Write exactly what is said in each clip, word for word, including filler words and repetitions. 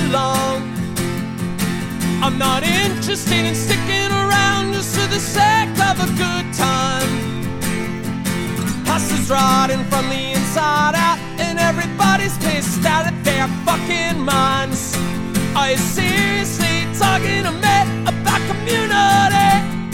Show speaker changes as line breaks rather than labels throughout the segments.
belong. I'm not interested in sticking around just for the sake of a good time. Hustlers rotting from the inside out, and everybody's pissed out of their fucking minds. Are you seriously talking to me about community?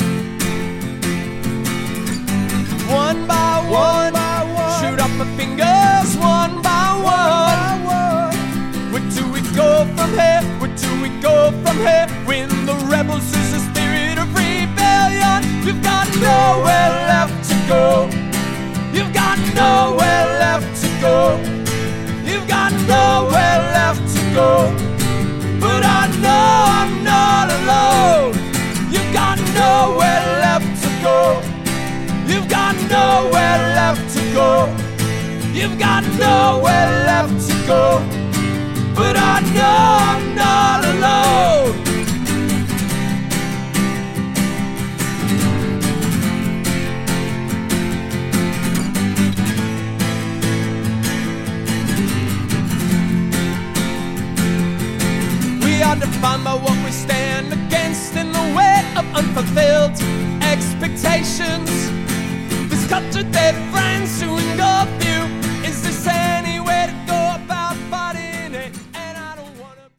One by one, one, by one. Shoot up my fingers one by one. one, by one. Where do we go from here? Where do we go from here? When the rebels lose the spirit of rebellion, you've got nowhere left to go. You've got nowhere left to go. You've got nowhere left to go. But I know I'm not alone. You've got nowhere left to go. You've got nowhere left to go. You've got nowhere left to go. But I know I'm not alone. We are defined by what we stand against in the way of unfulfilled expectations. This culture that friends to engulf